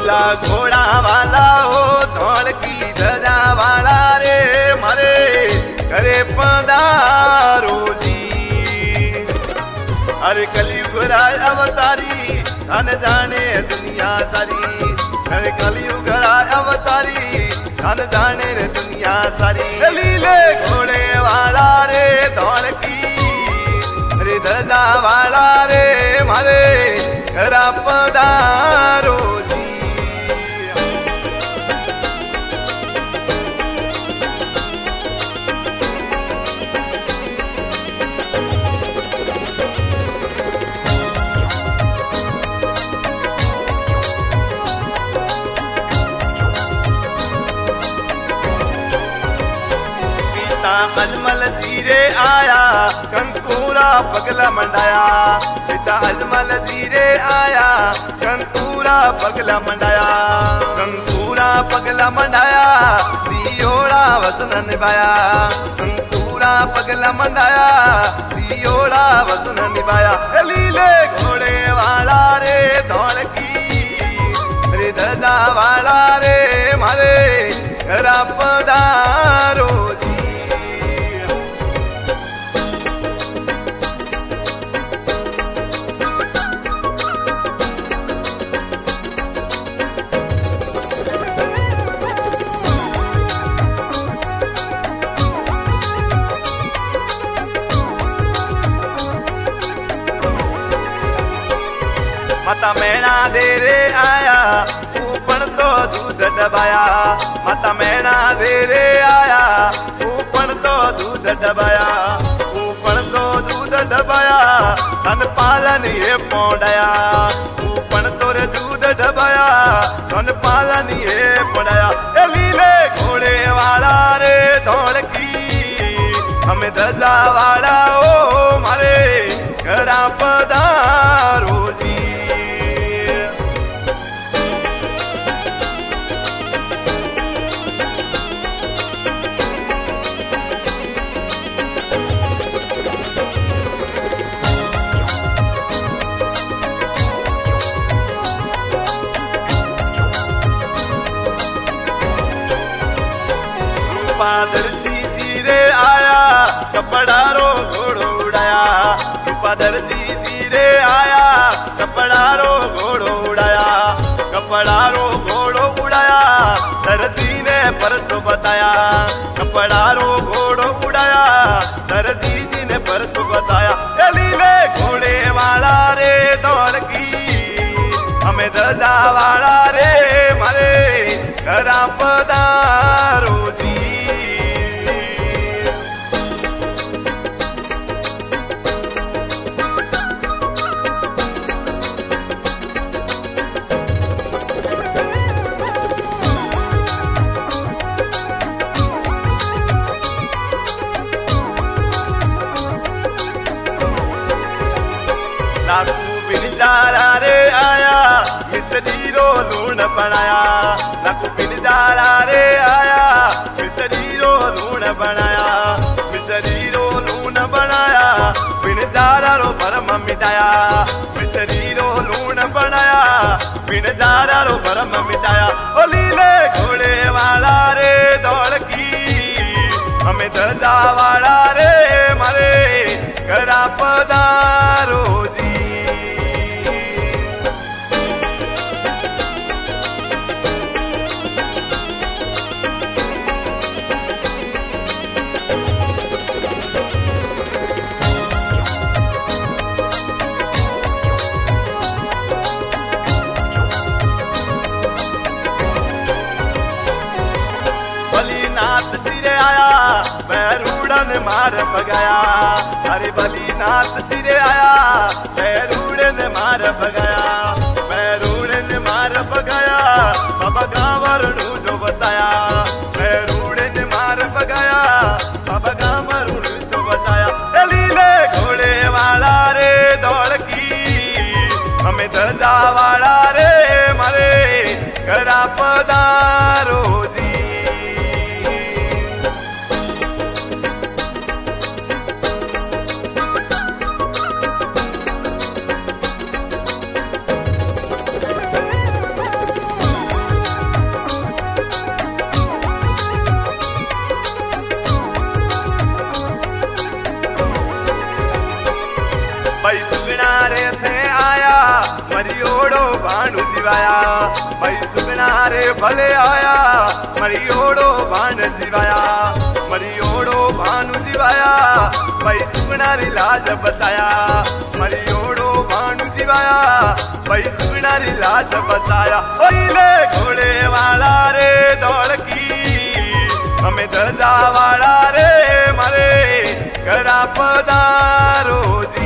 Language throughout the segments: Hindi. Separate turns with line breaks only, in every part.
भोला घोड़ा वाला हो धौल की ध्वजा वाला रे मारे करे पधारो जी। अरे कलयुग राय अवतारी धन जाने दुनिया सारी। अरे कलयुग राय अवतारी धन जाने रे दुनिया सारी। लीले घोड़े वाला रे धौल की रे ध्वजा वाला रे मारे करा पधारो जी। अजमल जीरे आया कंकूरा पगला मंडाया। पिता अजमल जीरे आया कंकूरा पगला मंडाया। कंकूरा पगला मंडाया दियोड़ा वसन निभाया। कंकूरा पगला मंडाया दियोड़ा वसन निभाया। लीले घोड़े वाला रे धौल की रे ध्वजा वाला रे मारे करा पधारो जी। माता मैना दे रे आया ऊपर तो दूध डबाया। माता मैना दे रे आया ऊपर तो दूध डबाया। ऊपर तो दूध डबाया धन पालन ये पौड़ाया। ऊपर तो रे दूध डबाया धन पालन ये पौड़ाया। लीले घोड़े वाला रे धौल की हमें ध्वजा वाला ओ मारे करा पधारो जी। दर्जी जीरे आया कपड़ा रो घोड़ो उड़ाया। दर्जी जीरे आया कपड़ा रो घोड़ो उड़ाया। कपड़ा रो घोड़ो उड़ाया दर्जी ने परसों बताया। कपड़ा रो घोड़ो उड़ाया दर्जी जी ने परसों बताया। लीले घोड़े वाला रे दौड़ की हमें ध्वजा वाला रे मारे करा पधारो जी। लाकू बिनजारा रे आया मिसरी रो लूण बनाया। लाकू बिनजारा रे आया मिसरी रो लूण बनाया। मिसरी रो लूण बनाया बिनजारा रो भरम मिटाया। मिसरी रो लूण बनाया बिनजारा रो भरम मिटाया। ओ लीले घोड़े वाला रे दौड़ की हमें ध्वजा वाला रे मारे करा पधारो जी। बलीनाथ चिरे आया बैरूड़न मार भगाया। अरे बलीनाथ चिरे आया बैरूड़न मार भगाया। बैरूड़न मार भगाया बाबा गांवर नू जो बसाया। बैरूड़न मार भगाया बाबा गांवर नू जो बसाया। लीले घोड़े वाला रे दौड़ की हमें ध्वजा वाला रे मारे करा पधारो जी। जीवाया भाई सुगना रे भले आया मरियोड़ो भान जीवाया मरियोड़ो भानु जीवाया भाई सुगना री लाज बसाया मरियोड़ो भानु जीवाया भाई सुगना री लाज बसाया ओले घोड़े वाला रे दौड़की हमें दर्जा वाला रे मारे करा पधारो जी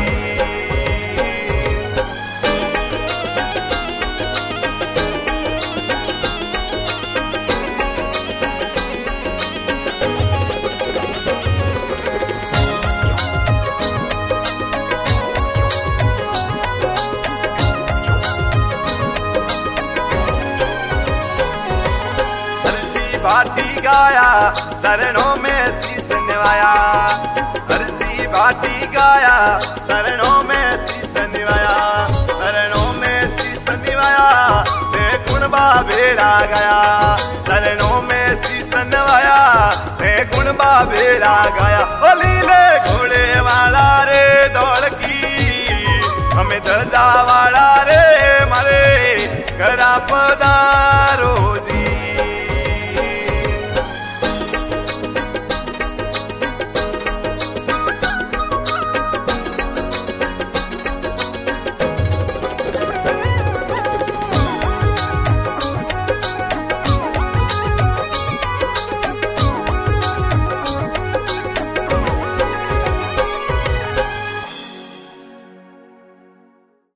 भाटी गाया शरणों में शीश निवाया अर्जी भाटी गाया शरणों में शीश निवाया शरणों में शीश निवाया ते गुण बाबेरा गया शरणों में शीश निवाया ते गुण बाबेरा गया लीले घोड़े वाला रे दौड़की हमें दर्जा वाला रे मारे करा पधारो जी